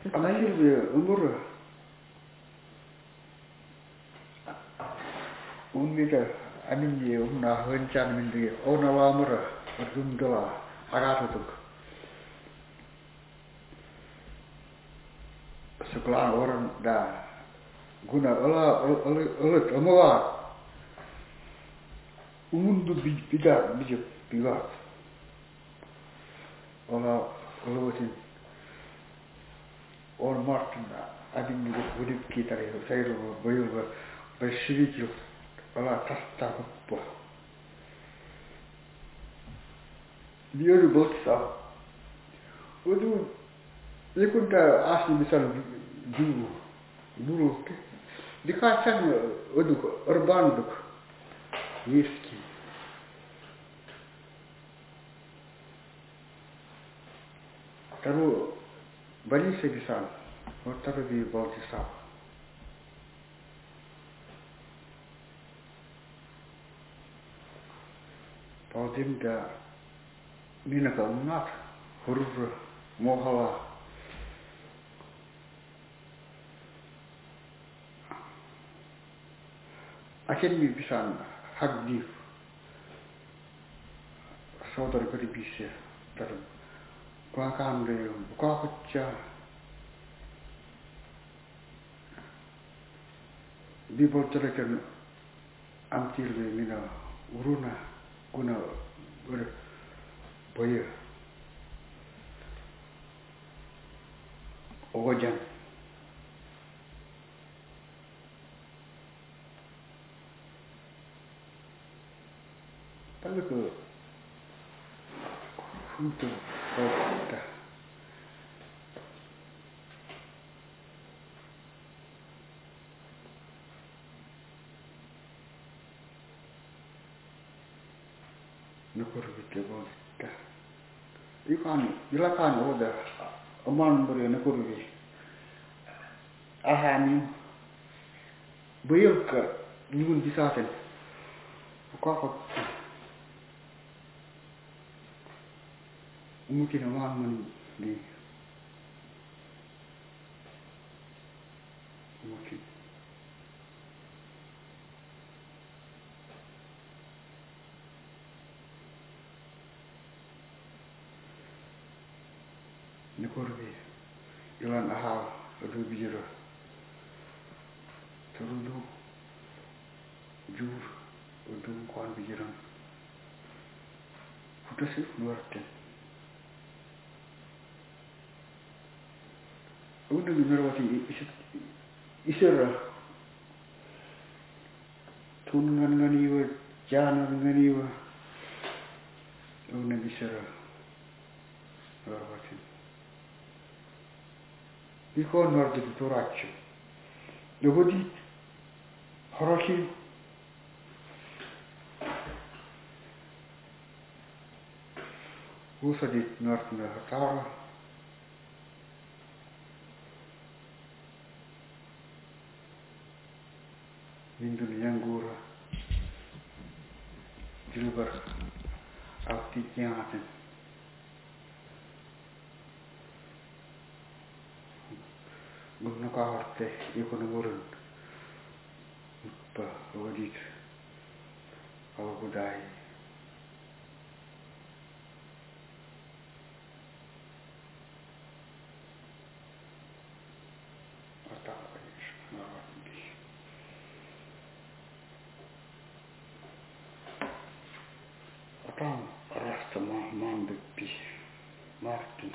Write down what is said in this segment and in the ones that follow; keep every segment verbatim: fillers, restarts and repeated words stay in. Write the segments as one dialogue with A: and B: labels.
A: Alayır bir umur. Unmira aninye umna höncan mindi ona lamura ardumdala agatutuk. Sekolah orang dah guna ala ala ala amala umundu bidat bijak bidat. Ala ala wasin or Martin adin ni budik kita ni saya ru bayu bersihju ala tasta apa. Dia ru botsa. Udu ikut dah asli misal dulu dulu ke di kacan udu urban duk whisky taru bali segisan taru di botsa paudim da mina ka unat huruf mohala akhirnya bisa hadir saudara keribisnya ter kuakan dia buka kerja di bawah amtil mina uruna guna ber boya ojan tapi ke untuk kita nukur kita kita ikan ilakan oda aman beri nukur kita ahani bayar ke nyun bisa sen kok mungkin aman di mungkin Nikorbi ilan ahal adu bijira terudu jur adu kuan bijiran putasif luarte udah bimerwati isera tungan nganiwa jana nganiwa udah bisera luarwati ikon wardi bitoraccio dogodi horoki usadit nartna hatara Mindu Yanggura Jilbar Akti Kiaten Gumna Kaharte Yokonamurun Uppa Wadit Awabudai Atang rasta mahman bepi Martin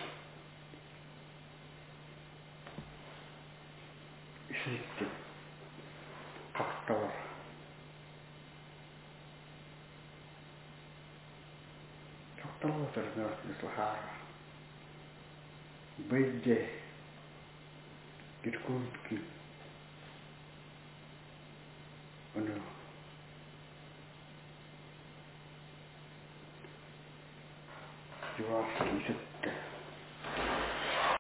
A: Isitte Faktor Faktor terdengar di Sahara Bede Kirkunki Ano Jual sedikit